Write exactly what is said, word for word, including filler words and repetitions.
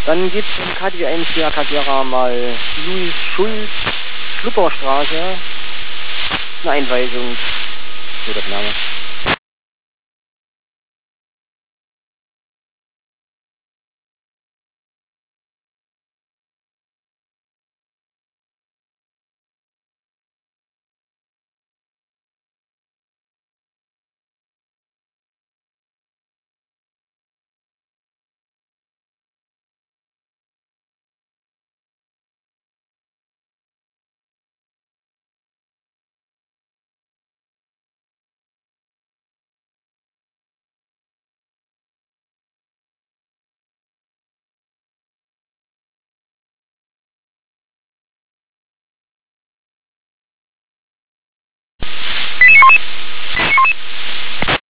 Dann gibt es im K D eins der Kagera mal Louis Schulz, Schlupperstraße. Eine Einweisung. So das Name.